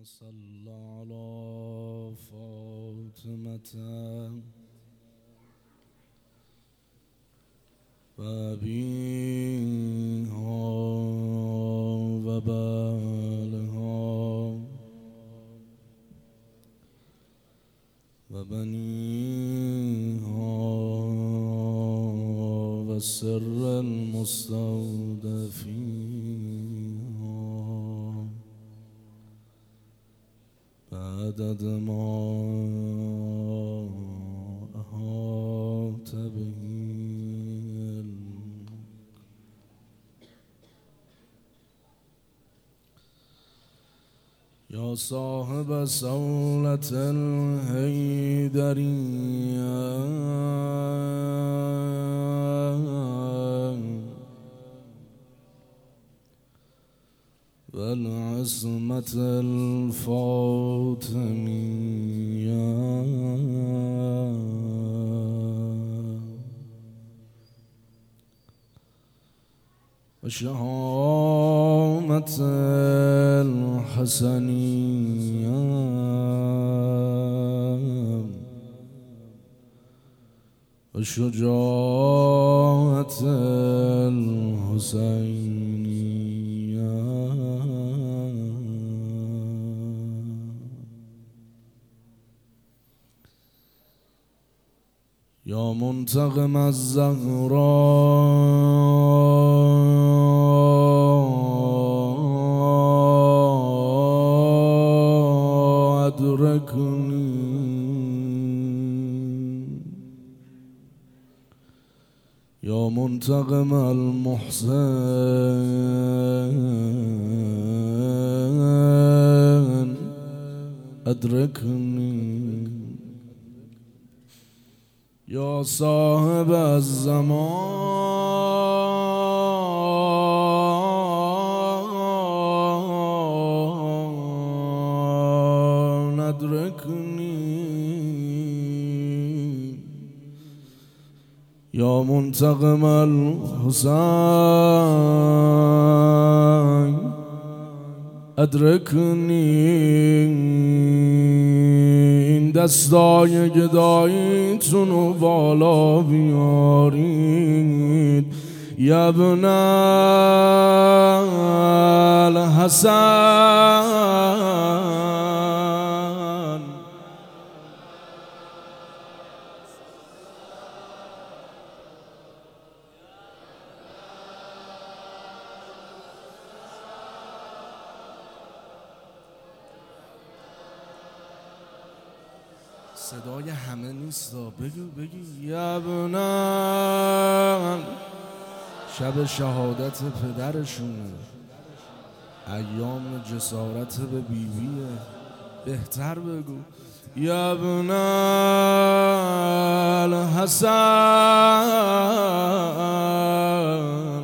صل على فاطمة وأبيها وبالها وبنيها والسر المستودع فيها بعدد ما أحاط به يا صاحب سولة الهيدرية والعصمة الفاطمية وشهامة الحسنية وشجاعة الحسينية يا منتقم الزهراء أدركني يا منتقم المحسن أدركني يا صاحب الزمان أدركني يا منتقم الحسين أدركني این دستای گداییتون رو بالا بیارید یا ابن الحسن صدای همه نیست، بگو یا ابن شب شهادت پدرشونه، ایام جسارت به بیویه، بهتر بگو یا ابن الحسن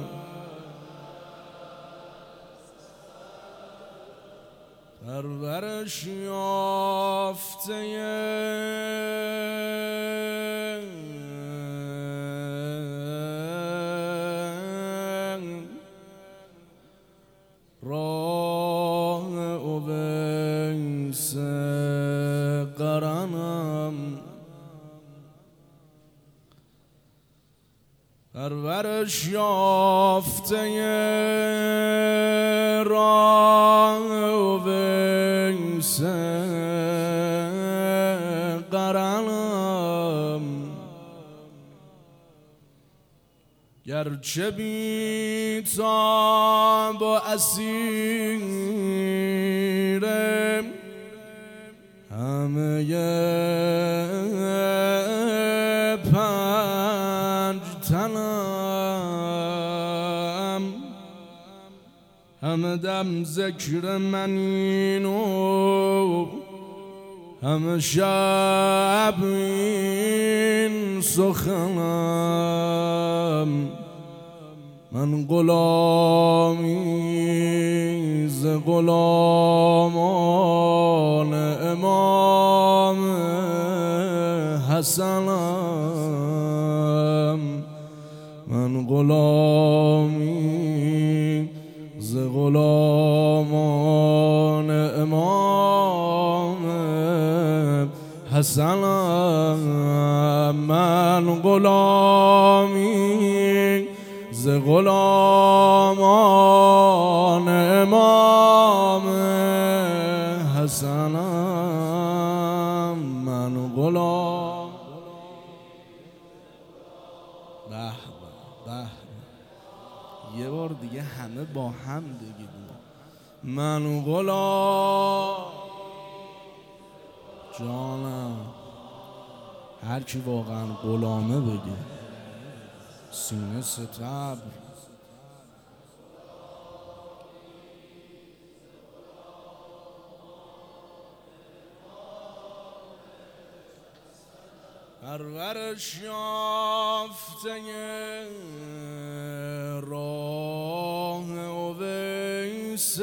پرورش یافته راه اویس قرنم پرورش یافته راه اویس قرنم گرچه بی تاب و اسیرم همه پنج تنم همه دم ذکر منینو همه شب این سخنم من غلامی ز غلامان امام حسنم من غلامی ز غلامان امام حسنم من غلامی ز غلامان امام حسنم من غلام. به به یه بار دیگه همه با هم بگید من غلام. جانم هر کی واقعا غلامه بگه سینه ستبر. پرورش یافته راه اویس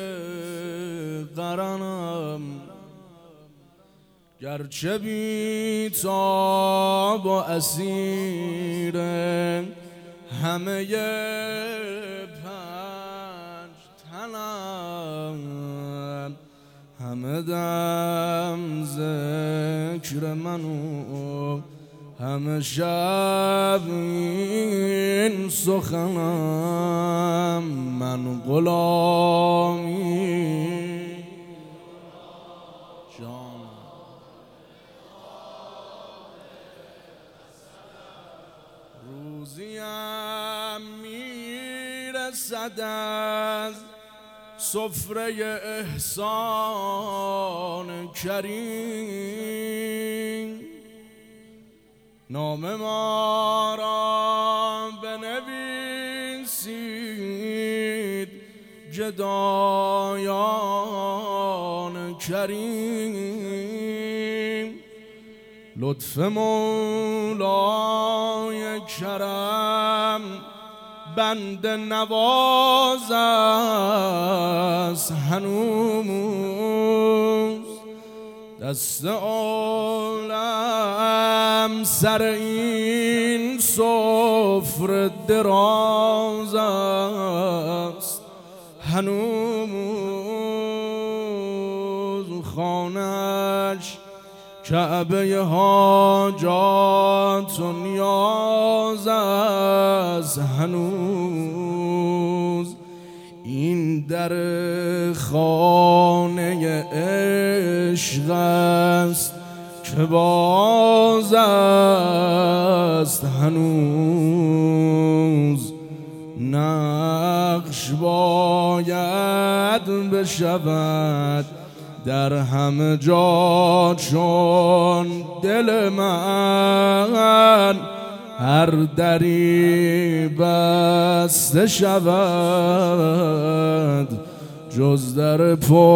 قرنم، گرچه بی تاب و اسیر همه پنج تنم، همه دم ذکر منو همه شب این سخنم من غلامی. جان روزیم میرسد از سفره احسان کریم، نام ما را بنویسید گدایان کریم. لطف مولای کرم بنده نواز است هنوز، دست عالم سر این سفره دراز است هنوز. خانش کعبه حاجات و نیاز است هنوز. این در خانه عشق است که باز است هنوز. نقش باید بشود در همه جا چون دل من هر دری بسته شود جز در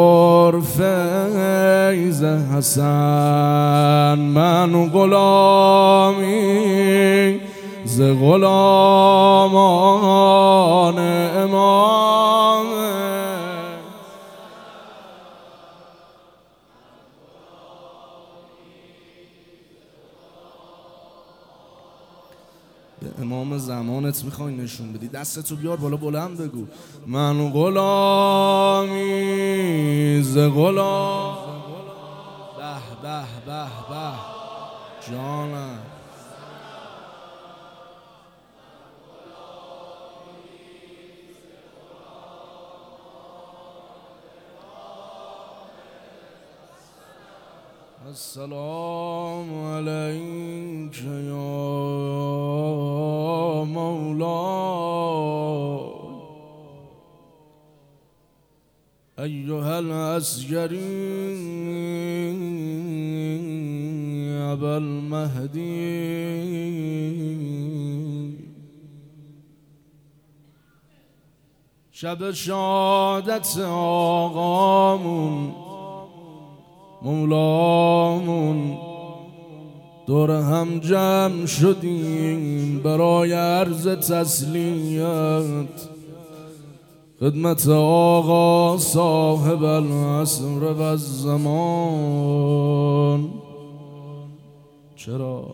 پرفیض حسن. من غلامی ز غلامان امام. به امام زمانت میخوای نشون بدی، دستتو بیار بالا بلند بگو من غلامی ز غلام. به به به به جانم. السلام علیک یا مولا ایها العسکری ابا المهدی. شب شادت آقامون مولامون دور هم جمع شدیم برای عرض تسلیت خدمت آقا صاحب العصر و الزمان. چرا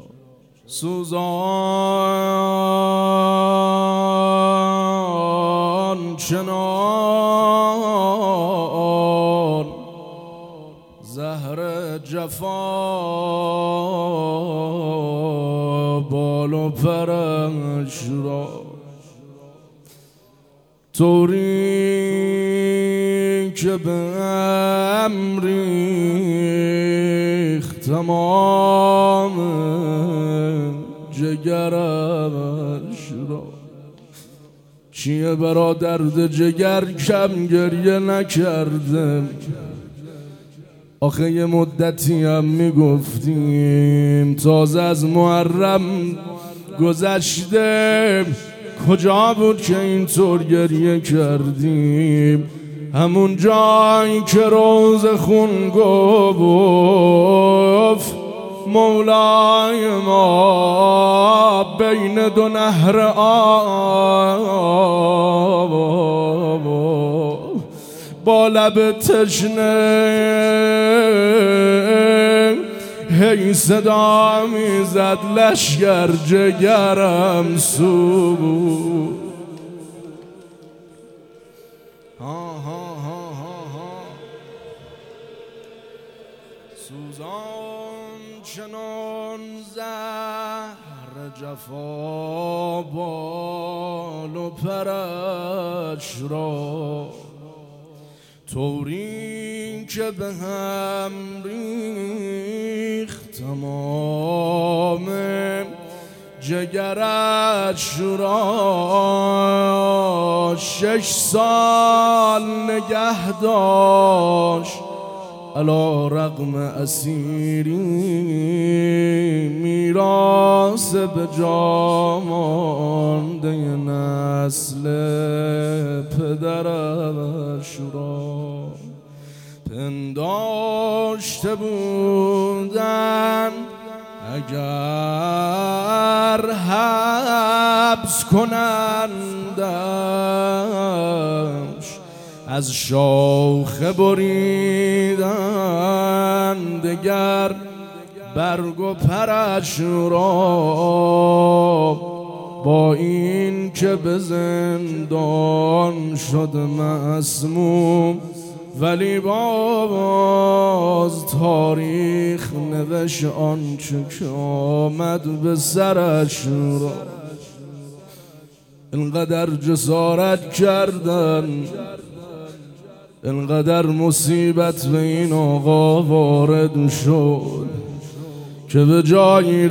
سوزان چنان زهر جفا بال و پرش را طوری که به هم ریخت تمام جگرش را. چیه برا درد جگر کم گریه نکردم؟ آخه یه مدتی هم میگفتیم تازه از محرم گذشته، کجا بود که اینطور گریه کردیم؟ همون جایی که روز خون گفت مولای ما بین دو نهر آب با لب تشنه هی صدا میزد لشگر جگرم سوزون. سوزان چنان زهر جفا بال و پرش را طوری که به هم ریخت تمام جگرش را. 6 سال نگه داشت علی رغم اسیری، میراث به جا مانده نسل پدرش را. پنداشته بودن اگر حبس کنندش از شاخه بریدن دگر برگ و پرش را. با این که به زندان شد مسموم، ولی باز تاریخ نوشت آنچه که آمد به سرش را. اینقدر جسارت کردن، اینقدر مصیبت به این آقا وارد شد که به جایی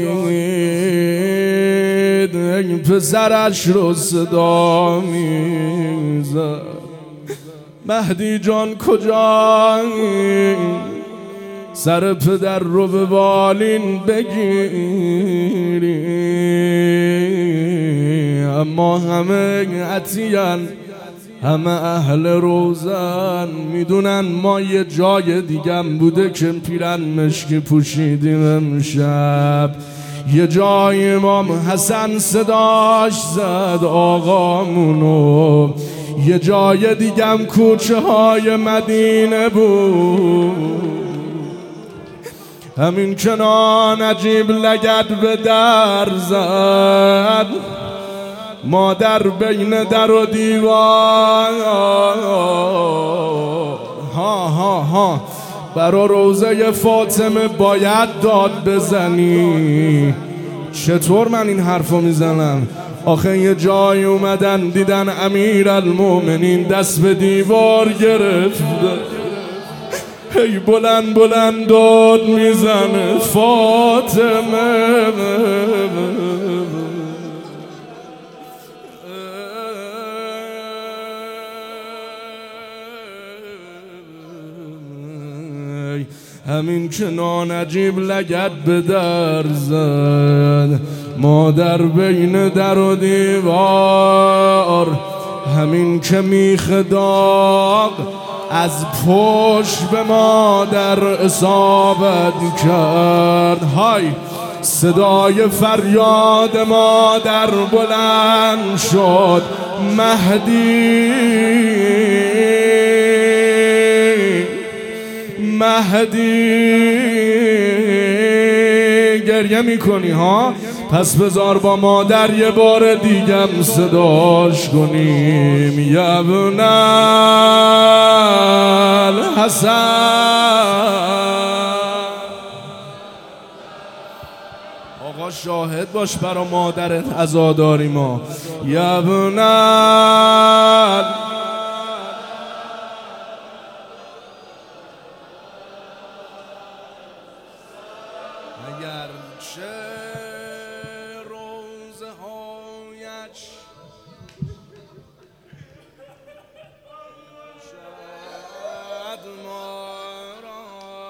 رسید این پسرش رو صدا میزد: مهدی جان کجایی؟ سر پدر رو به بالین بگیری. اما همه عطیان، همه اهل روزن، میدونن ما یه جای دیگم بوده که پیرن مشکی پوشیدیم امشب. یه جای امام حسن صداش زد آقامونو، یه جای دیگم کوچه های مدینه بود. همین کنان عجیب لگد به در زد، مادر بین در و دیوار برا روزه فاطمه باید داد بزنی. چطور من این حرفو میزنم؟ آخه یه جای اومدن دیدن امیرالمومنین دست به دیوار گرفته، هی بلند بلند داد میزنه فاطمه. همین که نانجیب لگد به در زد، مادر بین در و دیوار. همین که میخ داغ از پشت به مادر اصابت کرد، های صدای فریاد مادر بلند شد: مهدی مهدی. گریه میکنی ها؟ پس بذار با مادر یه بار دیگم صداش کنیم: یا ابن الحسن. آقا شاهد باش برا مادرت عزاداری ما. یبنال اگرچه روزه هایش شد ما را،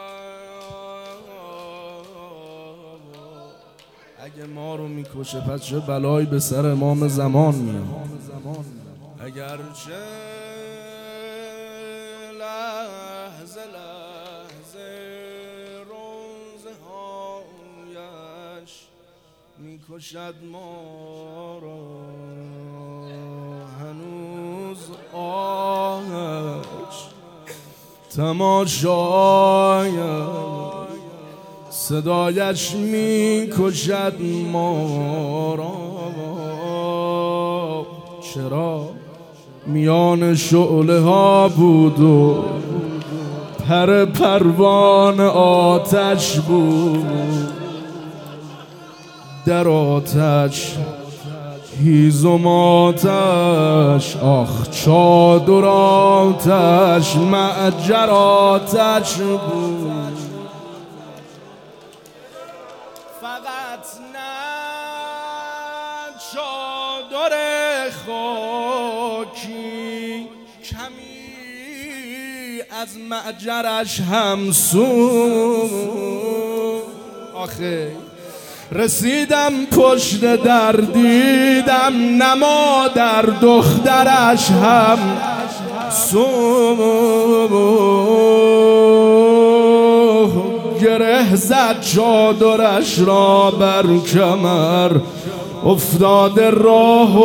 اگه ما رو میکشه پس چه بلایی به سر امام زمان میاد. اگرچه لحظه لحظه روزه هایش میکشد ما را، هنوز آهش تماشایش صدایش میکشد ما را. چرا میان شعله ها بود و پروانه آتش بود، در آتش هیزم آتش، آخ چادر آتش، معجر آتش بود. فقط نه چادر خاکی، کمی از معجرش هم سو. آخه رسیدم پشت در دیدم نما در دخترش هم سو. گره زد چادرش را بر کمر، افتاده راه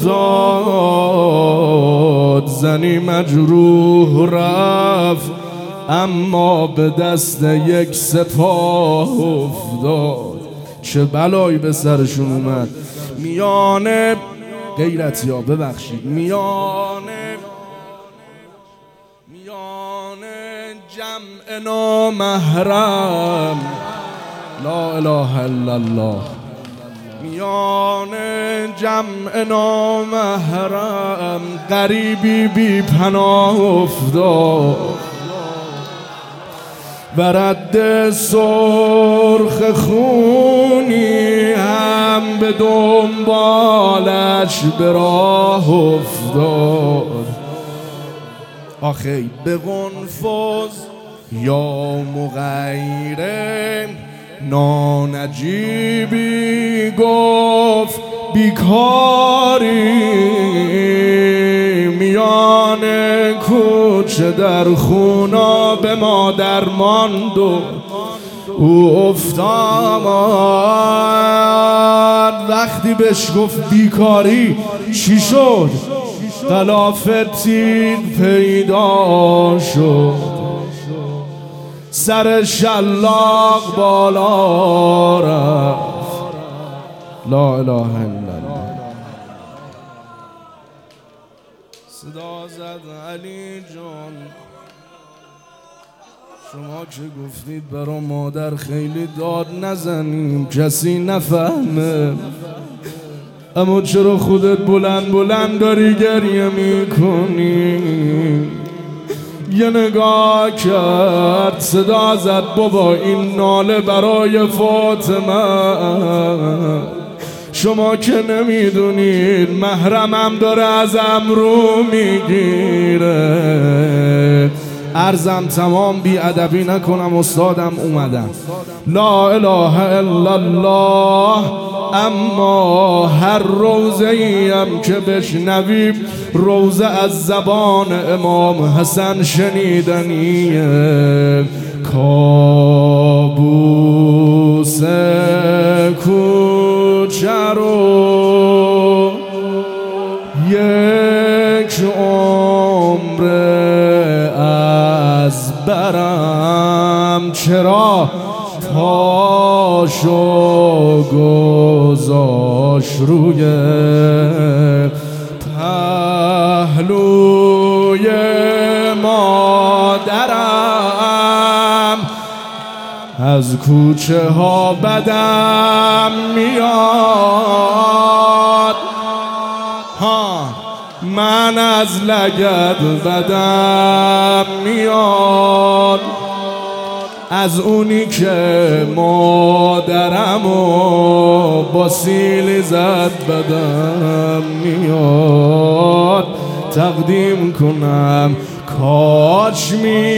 افتاد، زنی مجروح رفت اما به دست یک سپاه افتاد. چه بلایی به سرشون اومد. میانه غیرتی ها ببخشید، میانه جمع نامحرم، لا اله الا الله، میان جمع نامحرم غریبی بی پناه افتاد، و رد سرخ خونی هم به دنبالش به راه افتاد. آخی به قنفذ یا مغیره نانجیبی گفت بیکاری، میان کوچه در خونا به مادر ماند و او افتاد. وقتی بهش گفت بیکاری چی شد؟ غلاف تیر پیدا شد، سر شلاق بالا رفت. لا اله الا الله. صدا زد علی جان شما که گفتید برا مادر خیلی داد نزنیم کسی نفهمه، اما چرا خودت بلند بلند داری گریه میکنی؟ یه نگاه کرد صدا زد بابا این ناله برای فاطمه، شما که نمیدونید محرمم داره ازم رو میگیره. عرضم تمام بی ادبی نکنم استادم اومدم. لا اله الا الله. اما هر روزه ایم که بشنویم روزه از زبان امام حسن شنیدنیه. کابوس کوچه رو یک عمر از برم، چرا پاشو گذاشت روی پهلوی مادرم. از کوچه ها بدم میاد ها، من از لگد بدم میاد، از اونی که مادرمو با سیلی زد بدم میاد. تقدیم کنم کاش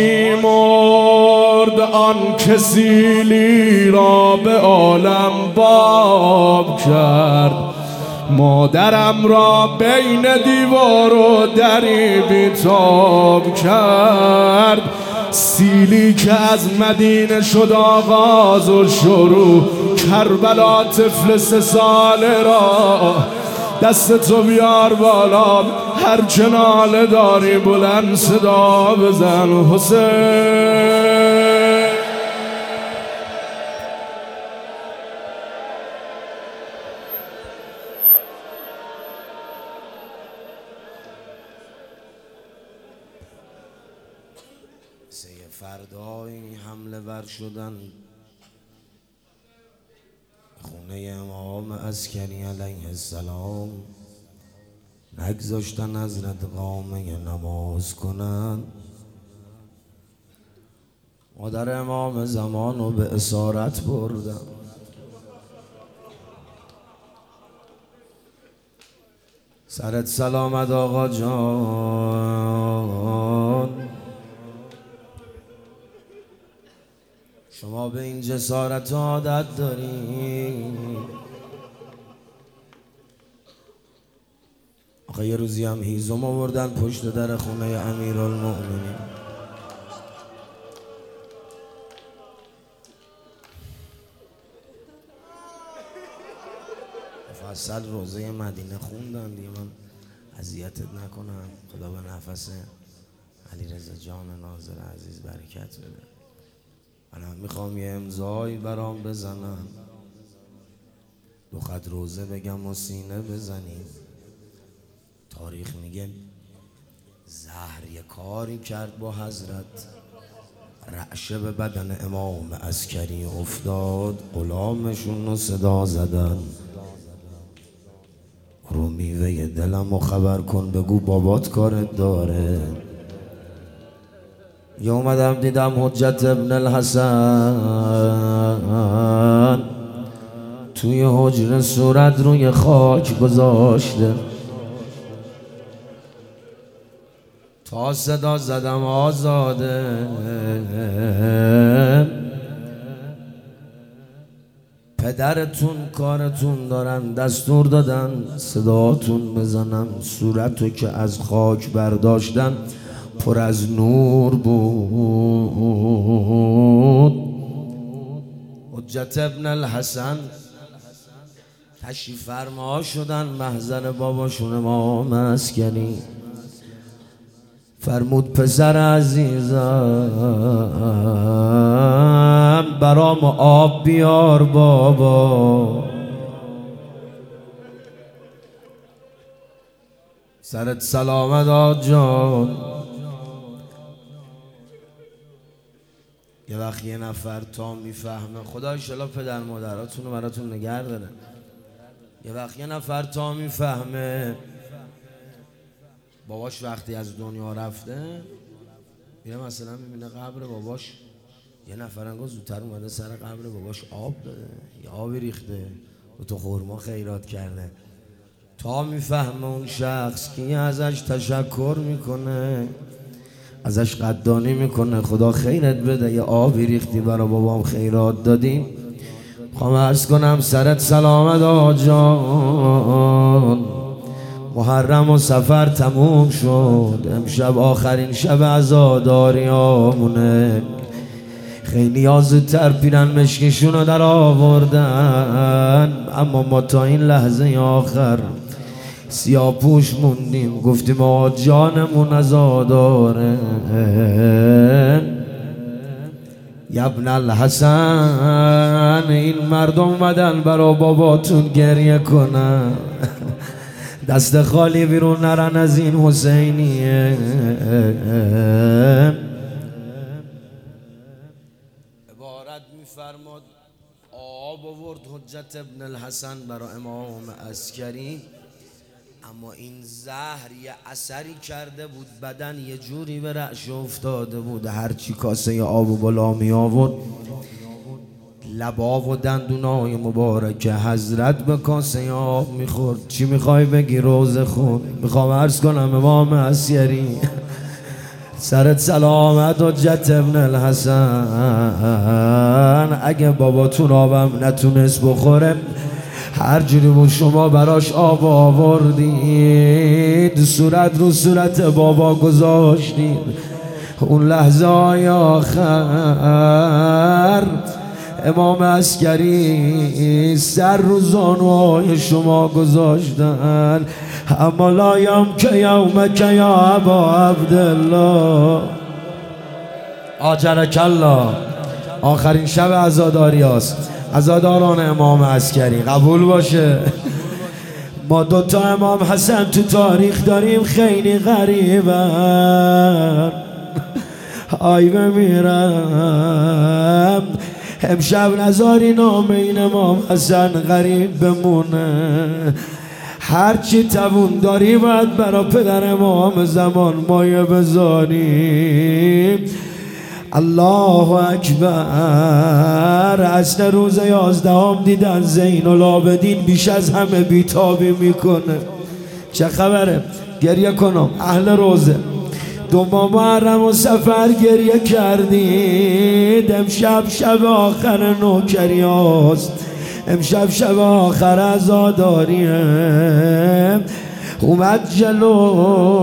میمرد آن که سیلی را به عالم باب کرد، مادرم را بین دیوار و دری بیتاب کرد. سیلی که از مدینه شد آغاز و شروع، کربلا طفل 3 ساله را دست تو بیار بالا، هر چه ناله داری بلند صدا بزن حسین. فردایی حمله ور شدن خونه امام عسکری علیه السلام، نگذاشتن حضرت قامه نماز کنن. مادر امام زمان رو به اسارت بردن. سرت سلامت آقا جان، شما به این جسارت عادت دارین. آقا یه روزی هم هیزم آوردن پشت در خونه امیرالمؤمنین. مفصل روزه مدینه خوندن دیگه، من اذیتت نکنم. خدا به نفس علیرضا جان ناظر عزیز برکت بده. من میخوام یه امضایی برام بزنم، 2 خط روزه بگم و سینه بزنیم. تاریخ میگه زهر یه کاری کرد با حضرت، رعشه به بدن امام عسکری افتاد، غلامشون رو صدا زدن رو میوه دلم رو خبر کن، بگو بابات کارت داره. یه اومدم دیدم حجت ابن الحسن توی حجره صورت روی خاک گذاشته، تا صدا زدم آزاده. پدرتون کارتون دارن، دستور دادن صداتون بزنم. صورتو که از خاک برداشتن پر از نور بود. حجت ابن الحسن تشریف فرما شدن محضر باباشون امام عسکری. فرمود پسر عزیزم برام آب بیار بابا. سرت سلامت آقا جان. یه وقت یه نفر تا میفهمه، خدا انشالله پدر مادراتون رو براتون نگه داره، یه وقت یه نفر تا میفهمه باباش وقتی از دنیا رفته، میره مثلا میبینه قبر باباش یه نفر انگار زودتر اومده سر قبر باباش آب داده، یا آبی ریخته و تو خورما خیرات کرده. تا میفهمه اون شخص که ازش تشکر میکنه، ازش قدردانی میکنه، خدا خیرت بده یه آبی ریختی برا بابام خیرات دادیم. میخوام عرض کنم سرت سلامت آقا جان. محرم و سفر تموم شد، امشب آخرین شب عزاداریامونه. خیلی ها زودتر پیرن مشکشون رو در آوردن، اما ما تا این لحظه آخر سیاپوش موندیم، گفتیم آقا جانمون عزاداره. ابن الحسن این مردم اومدن برا باباتون گریه کنن، دست خالی بیرون نرن از این حسینیه. عبارت فرماد آب آورد حجت ابن الحسن برای امام عسکری، اما این زهر یه اثری کرده بود، بدن یه جوری به رعش افتاده بود، هرچی کاسه آب و بالا می آورد لبا و دندونای مبارک حضرت به کاسه آب میخورد. چی میخوای بگی روزه خون؟ میخوام عرض کنم امام عسکری سرت سلامت حجت ابن الحسن، اگه باباتون آبم نتونست بخوره هر جوری بود شما براش آب آوردید، صورت رو صورت بابا گذاشتید، اون لحظه های آخر امام عسکری سر رو زانوهای شما گذاشتن. اما لایم که یوم که یا ابا عبدالله آجرک الله، آخرین شب عزاداری هست، عزاداران امام عسکری قبول باشه. ما دوتا امام حسن تو تاریخ داریم خیلی غریبن، آی بمیرم امشب نزاری نام این امام حسن غریب بمونه، هرچی توون داری باید برا پدر امام زمان مایه بذاریم. الله اکبر. اصل روز 11 دیدن زین العابدین بیش از همه بیتابی میکنه. چه خبره؟ گریه کنم اهل روزه دو محرم و سفر گریه کردید، امشب شب آخر نوکری هاست، امشب شب آخر عزاداریه. اومد جلو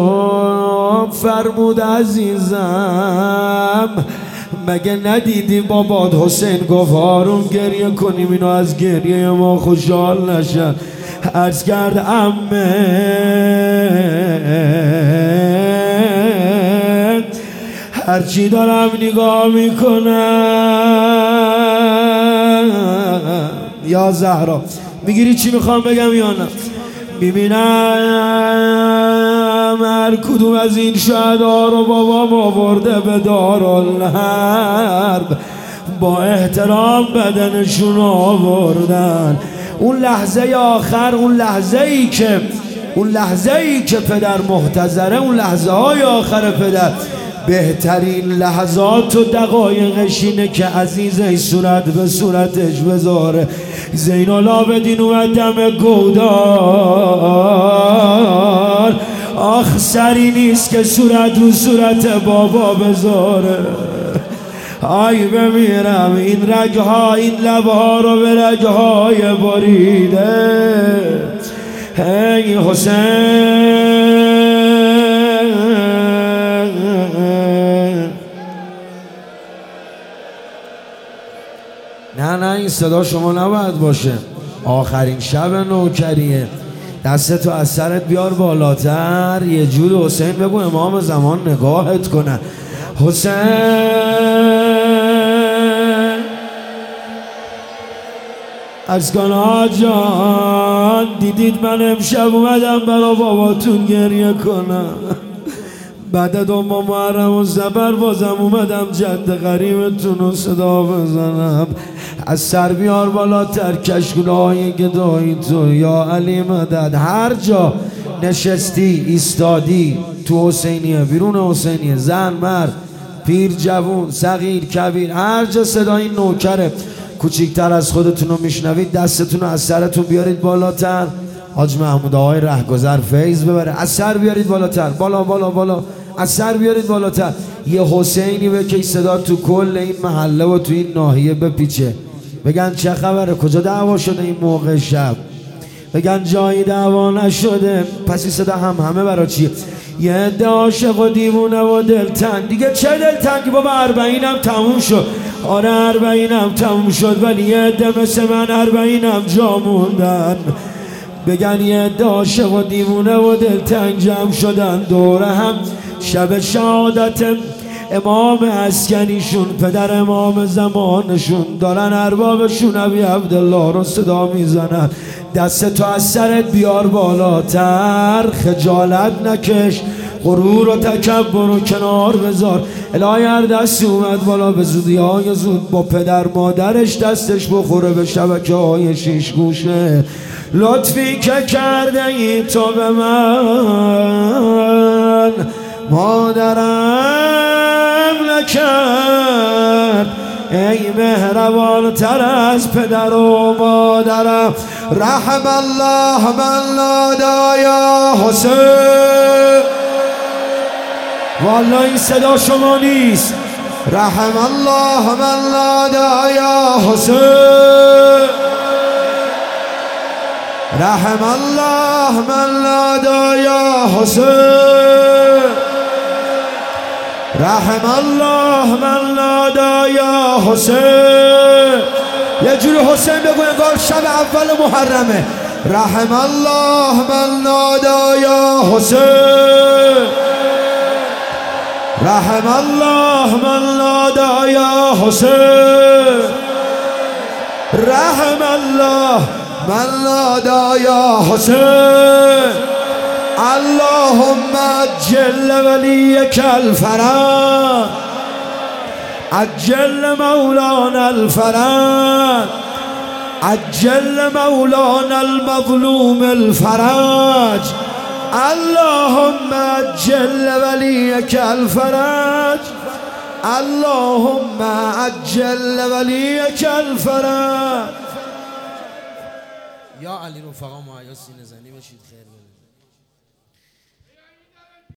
فرمود عزیزم مگه ندیدی بابات حسین گفت هارون گریه کنیم اینو از گریه ما خوشحال نشن. عرض کرد عمه هرچی دارم نگاه میکنم یا زهرا میگیری چی میخوام بگم یا نه؟ میبینم هر کدوم از این شهدا رو بابام آورده به دارالحرب، با احترام بدنشون آوردن. اون لحظه آخر، اون لحظه ای که پدر محتضره، اون لحظه های آخر پدر بهترین لحظات و دقایقش اینه که عزیزه صورت به صورتش بذاره. زین العابدین اومد دم گودال، آخ سری نیست که صورت رو صورت بابا بذاره. آی بمیرم این رگها این لبها رو به رگهای بریده. ای حسین نه این صدا شما نباید باشه، آخرین شب نوکریه، دستتو از سرت بیار بالاتر، یه جور حسین بگو امام زمان نگاهت کنن. حسین از کن جان دیدید من امشب اومدم برا باباتون گریه کنم، بعد دو ما محرم و زبر بازم اومدم جد غریبتون رو صدا بزنم. از سر بیار بالاتر کشکولهای گدایی تو یا علی مدد. هر جا نشستی ایستادی تو حسینیه بیرون حسینیه، زن مرد پیر جوون صغیر کبیر، هر جا صدای نوکره کوچیکتر از خودتون رو میشنوید دستتون رو از سرتون بیارید بالاتر. حاج محمود آقای رهگذر فیض ببره، از سر بیارید بالاتر، بالا بالا بالا، از سر بیارید بالاتر. یه حسینی به که صدا تو کل این محله و تو این ناحیه بپیچه، بگن چه خبره، کجا دعوا شده این موقع شب، بگن جایی دعوا نشده. پس این صدا همه برا چیه؟ یه عده عاشق و دیوونه و دلتنگ. دیگه چه دلتنگی بابا، 40 تموم شد. آره 40 تموم شد، ولی یه عده مثل من 40 جا موندن. بگن یه عده عاشق و دیوونه و دلتنگ جمع شدن دور هم، شب شهادت امام عسکریشون پدر امام زمانشون، دارن اربابشون ابی عبدالله رو صدا میزنن. دست تو از سرت بیار بالاتر، خجالت نکش، غرور و تکبر و کنار بذار. الهی هر دستی اومد بالا به زودی های زود با پدر مادرش دستش بخوره به شبکه های شیش گوشه. لطفی که کرده ای تو به من مادرم نکرد، ای مهربان تر از پدر و مادرم. رحم الله من نادى یا حسین. والله این صدا شما نیست. رحم الله من نادى یا حسین. رحم الله من نادى یا حسین. رحم الله من نادى یا حسین. یه جوری حسین بگو انگار شب اول محرمه. رحم الله من نادى یا حسین. رحم الله من نادى یا حسین. رحم الله من نادى یا حسین. اللهم عجل وليك الفرج، عجل مولانا الفرج، عجل مولانا المظلوم الفرج. اللهم عجل وليك الفرج، اللهم عجل وليك الفرج. یا علی رفقا مهیا سینه زنی بشید خیر.